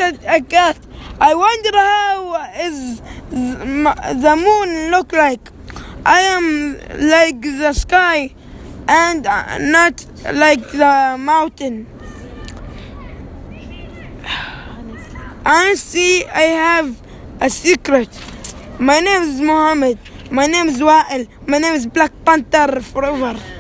at a cat. I wonder how is the moon look like. I am like the sky and not like the mountain. Honestly, I have a secret. My name is Mohammed. My name is Wa'il. My name is Black Panther forever.